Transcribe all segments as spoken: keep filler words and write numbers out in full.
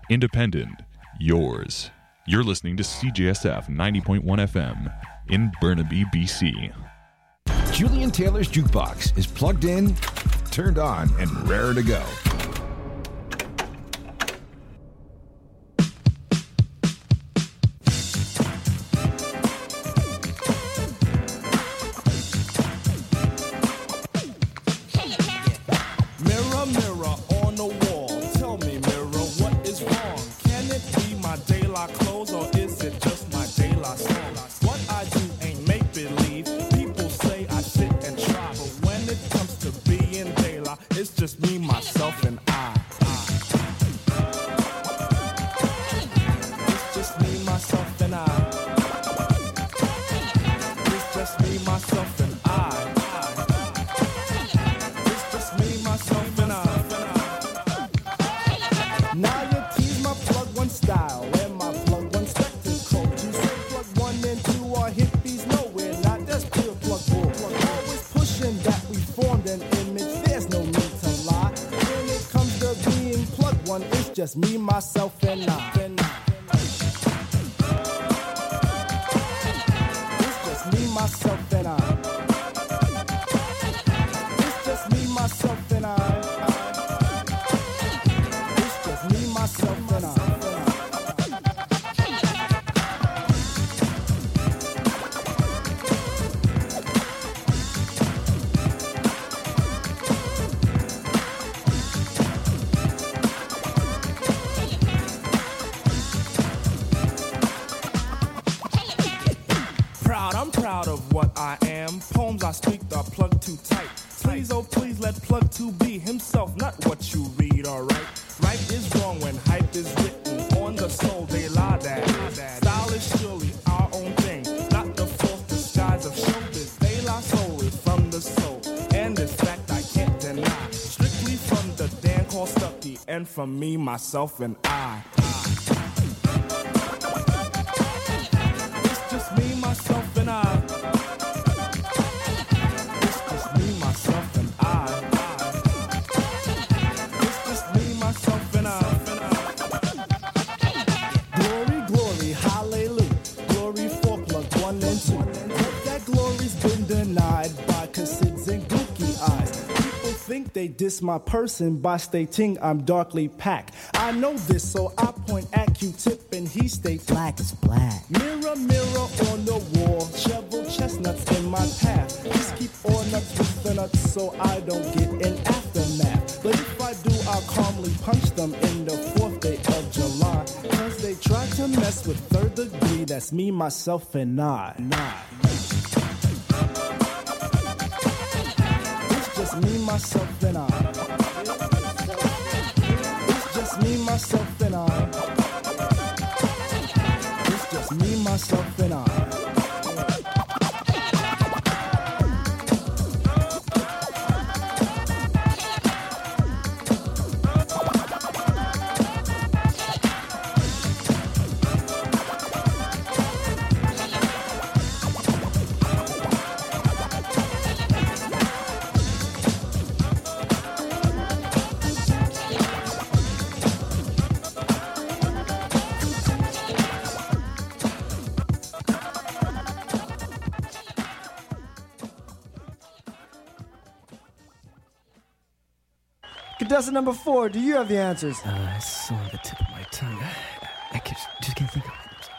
Independent. Yours. You're listening to C J S F ninety point one F M in Burnaby, B C. Julian Taylor's Jukebox is plugged in, turned on, and raring to go. Mirror, mirror on the wall, tell me, mirror, what is wrong? Can it be my De La clothes, or is it just my De La song? What I do ain't make-believe. People say I sit and try, but when it comes to being De La, it's just me, myself, and I. It's just me, myself, and I. It's just me, myself, and I. It's just me, myself, and I. Now you tease my plug one style and my plug one spectacle. You say plug one and two are hippies, no we're not, that's pure plug bull. Always pushing that we formed an image, there's no need to lie. When it comes to being plug one, it's just me, myself, and I. It's just me, myself, and I. It's just me, myself, and I. It's just me, myself, and I. Proud, I'm proud of what I am. Poems I speak are plugged too tight. Please, oh please, let plug two be himself, not what you read, alright? Right is wrong when hype is written on the soul, they lie that. Style is surely our own thing, not the false disguise of showbiz. They lie soul is from the soul, and this fact I can't deny. Strictly from the Dan called Stucky, and from me, myself, and I. It's just me, myself, and I. It's just me, myself, and I. It's just me, myself, and I. Glory, glory, hallelujah. Glory for plug one and two. But that glory's been denied by Cassids and gooky eyes. People think they diss my person by stating I'm darkly packed. I know this, so I point at Q-Tip and he states black is black. Mirror, mirror on the wall, shovel chestnuts in my path. Just keep on nuts with the nuts so I don't get an aftermath. But if I do, I'll calmly punch them in the fourth day of July. Cause they try to mess with third degree, that's me, myself, and I. Nah. It's just me, myself, and I. It's just me, myself, and I. It's just me, myself, and I. Contestant number four, do you have the answers? Uh, it's on the tip of my tongue. I, I can't, just can't think of it.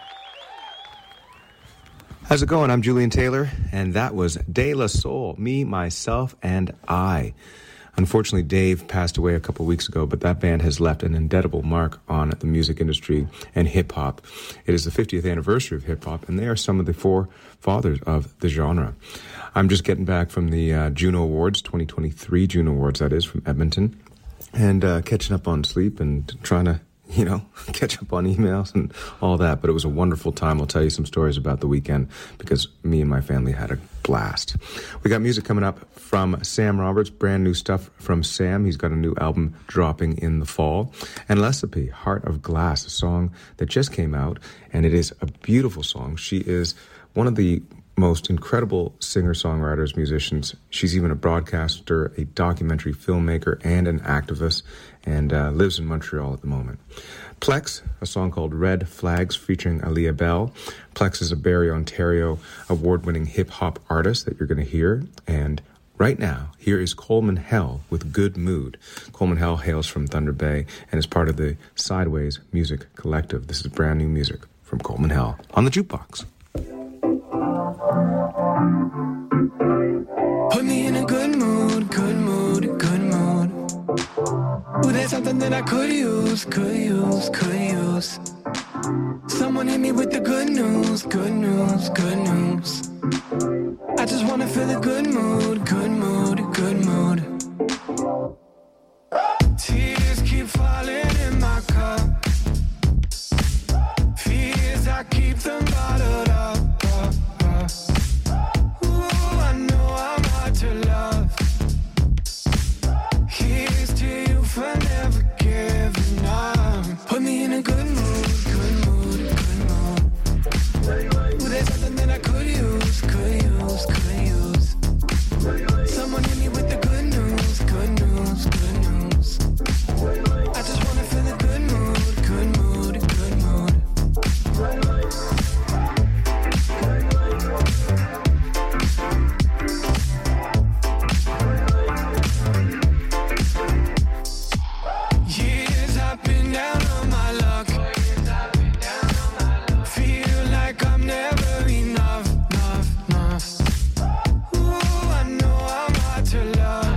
How's it going? I'm Julian Taylor, and that was De La Soul, Me, Myself, and I. Unfortunately, Dave passed away a couple weeks ago, but that band has left an indelible mark on the music industry and hip-hop. It is the fiftieth anniversary of hip-hop, and they are some of the forefathers of the genre. I'm just getting back from the uh, Juno Awards, twenty twenty-three Juno Awards, that is, from Edmonton, and uh, catching up on sleep and trying to, you know, catch up on emails and all that. But it was a wonderful time. I'll tell you some stories about the weekend because me and my family had a blast. We got music coming up from Sam Roberts, brand new stuff from Sam. He's got a new album dropping in the fall. And Lesipe, Heart of Glass, a song that just came out, and it is a beautiful song. She is one of the most incredible singer-songwriters, musicians. She's even a broadcaster, a documentary filmmaker, and an activist. and uh, lives in Montreal at the moment. Plex, a song called Red Flags featuring Aaliyah Bell. Plex is a Barrie, Ontario award-winning hip-hop artist that you're going to hear. And right now, here is Coleman Hell with Good Mood. Coleman Hell hails from Thunder Bay and is part of the Sideways Music Collective. This is brand new music from Coleman Hell on the Jukebox. Put me in a good mood, good mood, good mood. Ooh, there's something that I could use, could use, could use. Someone hit me with the good news, good news, good news. I just wanna feel a good mood, good mood, good mood. Tears keep falling in my cup. Fears, I keep them bottled up. Ooh, I know I'm hard to love. Here's to you for never giving up. Put me in a good mood, good mood, good mood. Ooh, there's something that I could use, could use, could use. Someone hit me with the good news, good news, good news. I just wanna feel a good mood, good mood, good mood. Years I've been down on my luck. Feel like I'm never enough, enough, enough. Ooh, I know I'm hard to love.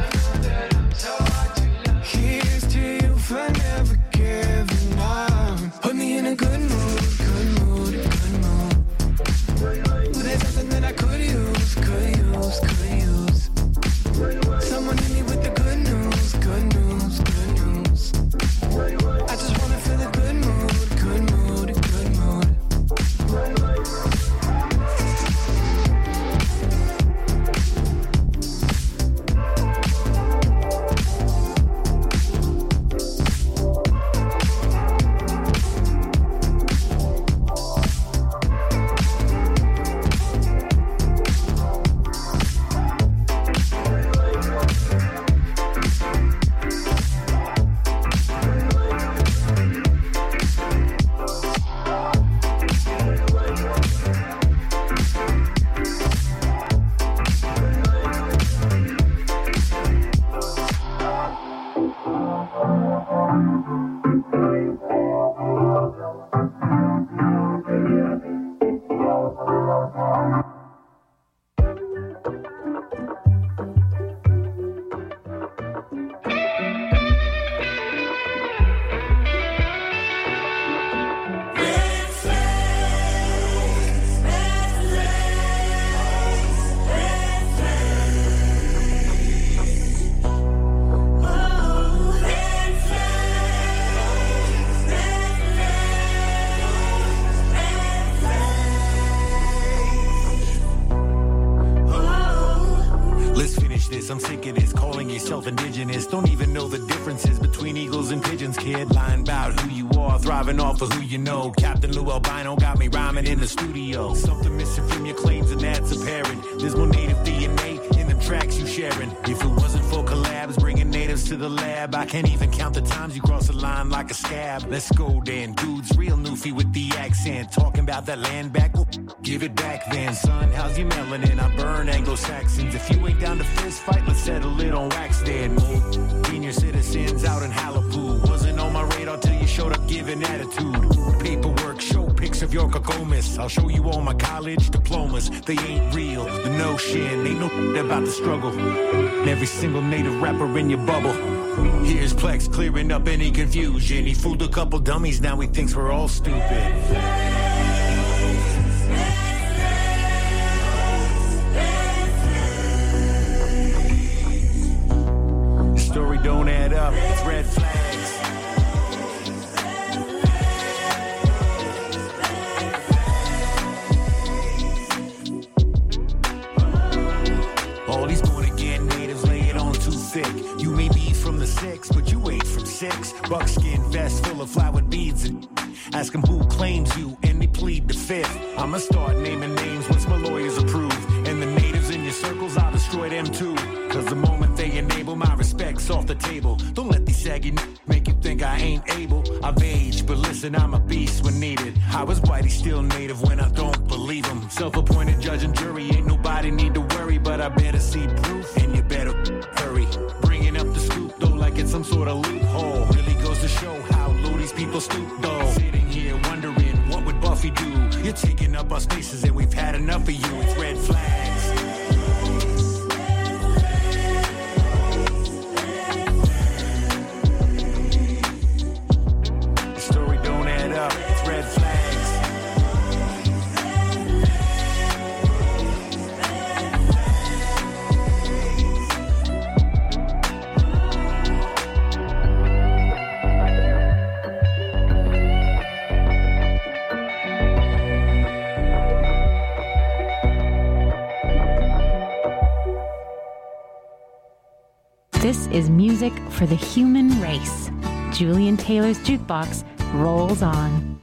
Here's to you for never giving up. Put me in a good mood, good mood, good mood. Ooh, there's something that I could use, could use, could use. Someone hit me with the good news, good news, good news. I just wanna feel a good mood, good mood, good mood. I'm sick of this, calling yourself indigenous. Don't even know the differences between eagles and pigeons, kid. Lying about who you are, thriving off of who you know. Captain Lou Albino got me rhyming in the studio. Something missing from your claims and that's apparent. There's more native D N A in the tracks you sharing. If it wasn't for collabs bringing natives to the lab, I can't even count the times you cross the line like a scab. Let's go then, dudes, real newfie with the accent. Talking about that land back, well, give it back then. Son, how's your melanin? I burn Anglo-Saxons. If you ain't down to fist fight, let's settle it on wax then. Old senior citizens out in Malibu. Wasn't on my radar till you showed up giving attitude. Paperwork, show pics of your Cocomas. I'll show you all my college diplomas. They ain't real, the notion ain't no about the struggle. Every single native rapper in your bubble. Here's Plex clearing up any confusion. He fooled a couple dummies, now he thinks we're all stupid. Story don't add up, it's red flags. All these born again natives lay it on too thick. You may be from the six, but you ain't from six. Buckskin vest full of flowered beads and ask them who claims you and they plead the fifth. I'ma start naming names once my lawyers approve. And the natives in your circles, I'll destroy them too. Cause the moment they enable my my respect's off the table. Don't let these saggy n- make you think I ain't able. I've aged, but listen, I'm a beast when needed. How is Whitey still native when I don't believe him? Self-appointed judge and jury, ain't nobody need to worry, but I better see proof, and you better hurry. Bringing up the scoop, though, like it's some sort of loophole. Really goes to show how low these people stoop, though. Sitting here wondering, what would Buffy do? You're taking up our spaces, and we've had enough of you. It's red flags. The story don't add up. It's red flags. This is music for the human race. Julian Taylor's Jukebox rolls on.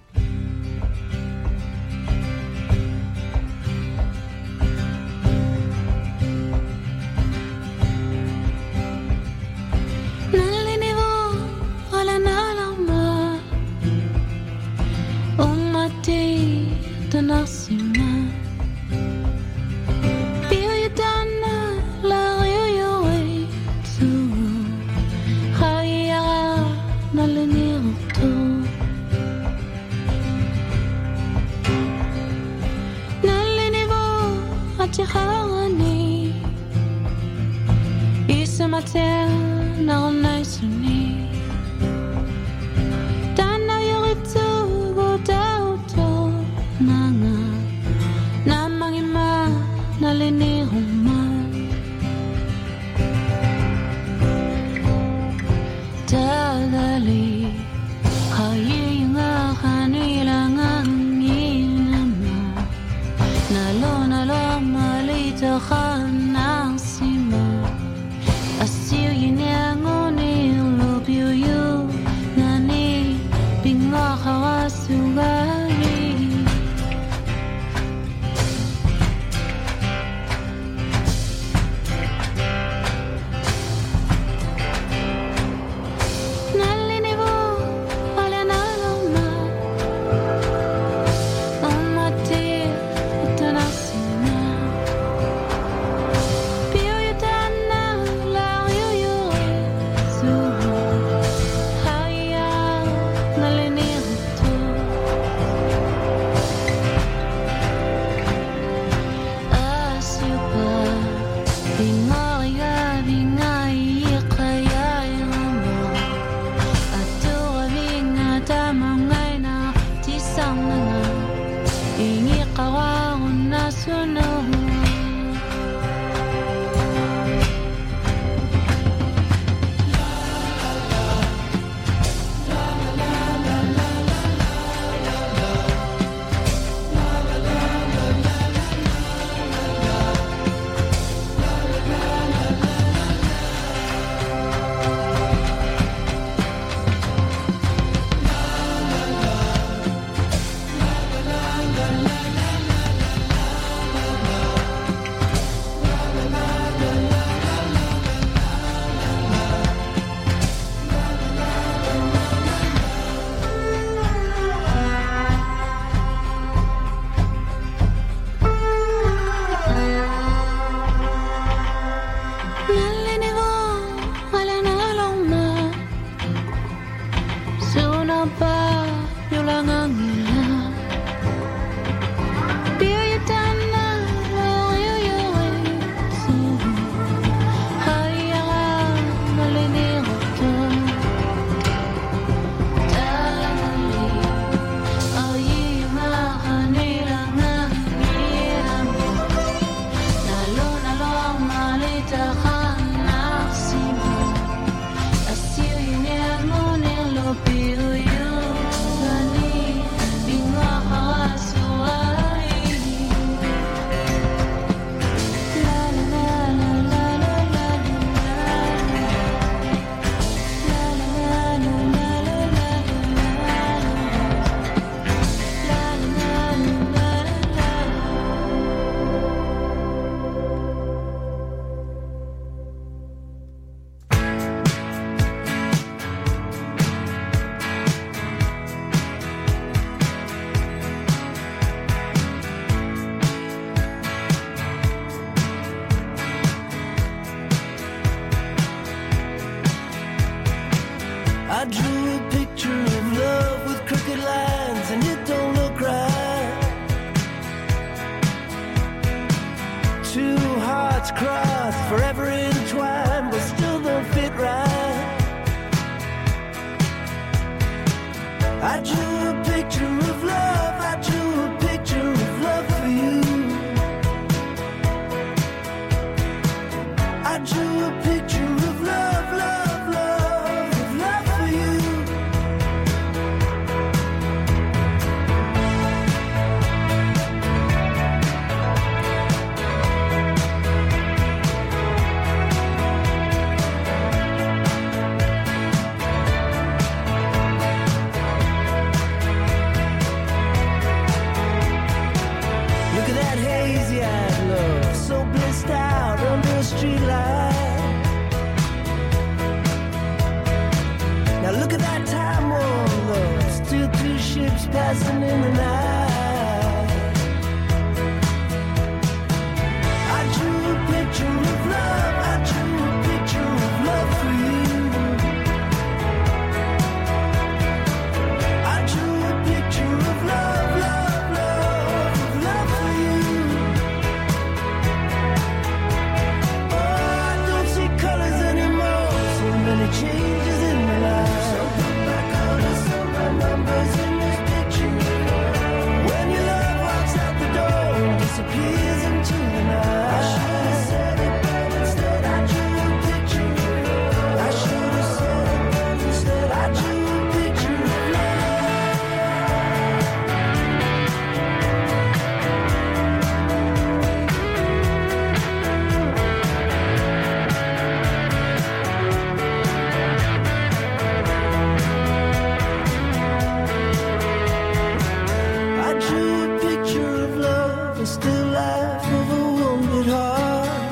rising in the night. I drew a picture of love, I drew a picture of love for you. I drew a picture of love, love, love, of love for you. Oh, I don't see colors anymore, so many changes in my life. So put my colors and my numbers in this picture. When your love walks out the door and disappears into the night. I should have said it, but instead I drew a picture. I should have said it, but instead I drew a picture of love. I drew a picture of love, a still life of a wounded heart.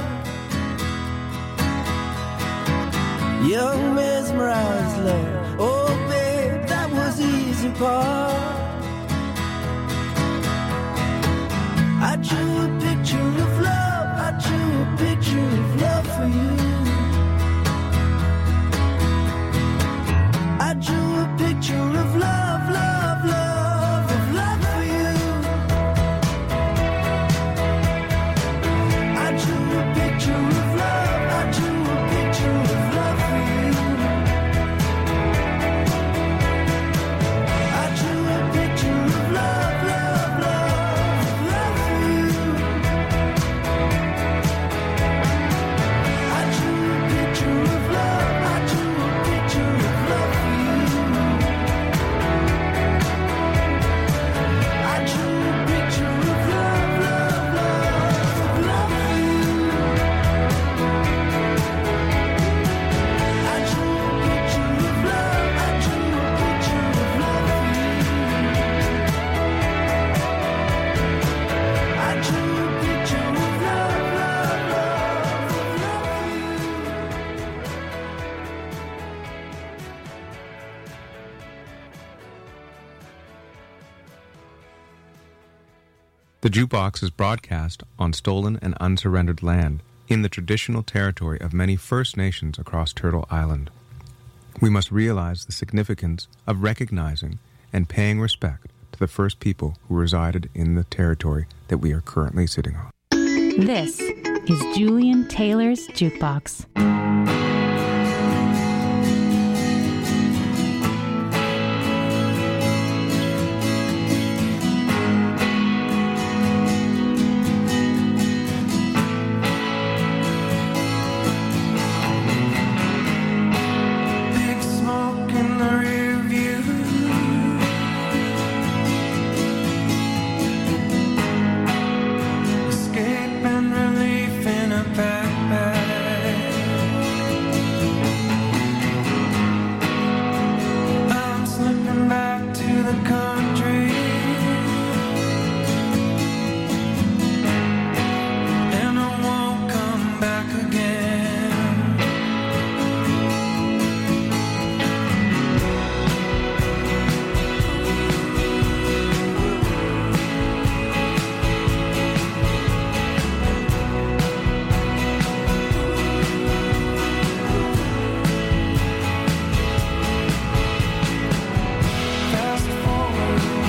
Young mesmerized love, oh babe, that was the easy part. I drew a picture of love, I drew a picture of love for you. I drew a picture of love, love, love, of love for you. I drew a picture of love, I drew a picture of love for you. I drew a picture of love, love, love, of love for you. I drew a picture of love, I drew a picture of love for you. I drew a picture of love, love, love, of love for you. I drew a picture of love, I drew a picture of love for you. I drew a picture of love, love, love, of love for you. The Jukebox is broadcast on stolen and unsurrendered land in the traditional territory of many First Nations across Turtle Island. We must realize the significance of recognizing and paying respect to the first people who resided in the territory that we are currently sitting on. This is Julian Taylor's Jukebox. Big smoke in the rear view. Escape and relief in a backpack. I'm slipping back to the country, and I won't come back again. Fast forward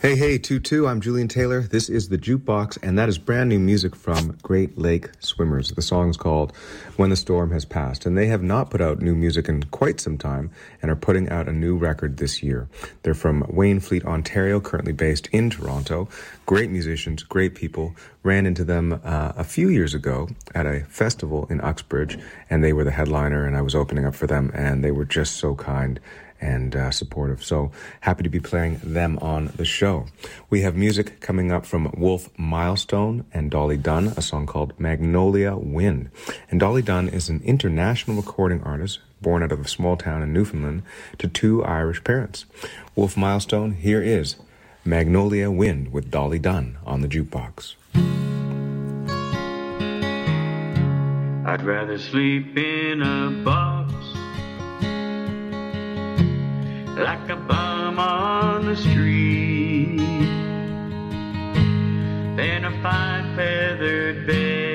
Hey, hey, two two, I'm Julian Taylor. This is The Jukebox, and that is brand new music from Great Lake Swimmers. The song's called When the Storm Has Passed, and they have not put out new music in quite some time and are putting out a new record this year. They're from Waynfleet, Ontario, currently based in Toronto. Great musicians, great people. Ran into them uh, a few years ago at a festival in Uxbridge, and they were the headliner, and I was opening up for them, and they were just so kind and uh, supportive. So happy to be playing them on the show. We have music coming up from Wolf Milestone and Dolly Dunn, a song called Magnolia Wind. And Dolly Dunn is an international recording artist born out of a small town in Newfoundland to two Irish parents. Wolf Milestone, here is Magnolia Wind with Dolly Dunn on the Jukebox. I'd rather sleep in a box like a bum on the street than a fine feathered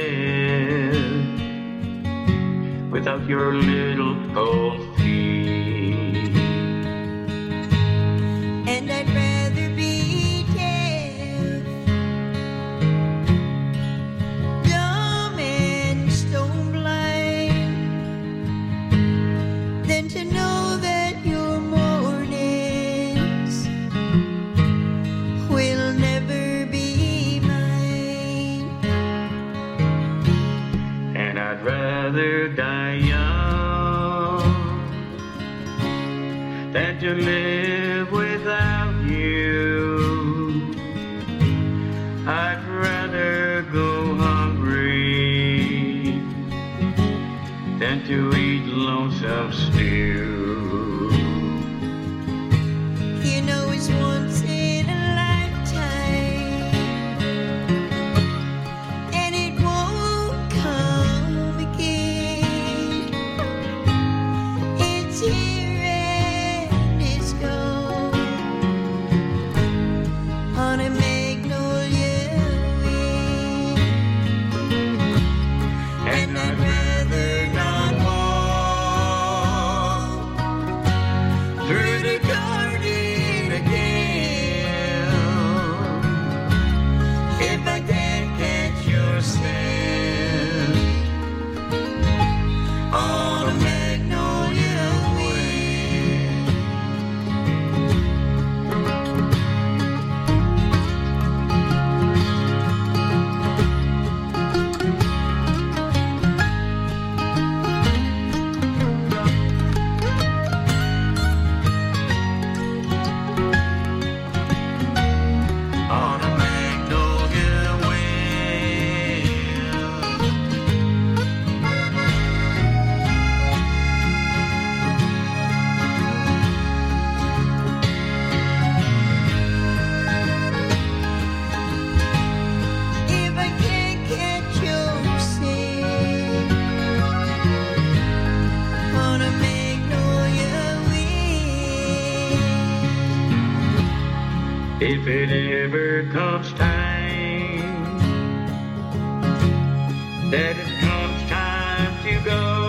bed without your little cold feet. And I'd rather be deaf, dumb and stone blind than to know that your mornings will never be mine. And I'd rather die young than to live without you. I'd rather go hungry than to eat lonesome stew. You know it's once in a lifetime, and it won't come again. It's here and it's gone on a magnolia wind. And I'd rather not walk through the garden again if I can't catch your scent on a magnolia wind. On a magnolia wind. If I can't catch your scent on a magnolia wind. If it ever comes time that it comes time to go,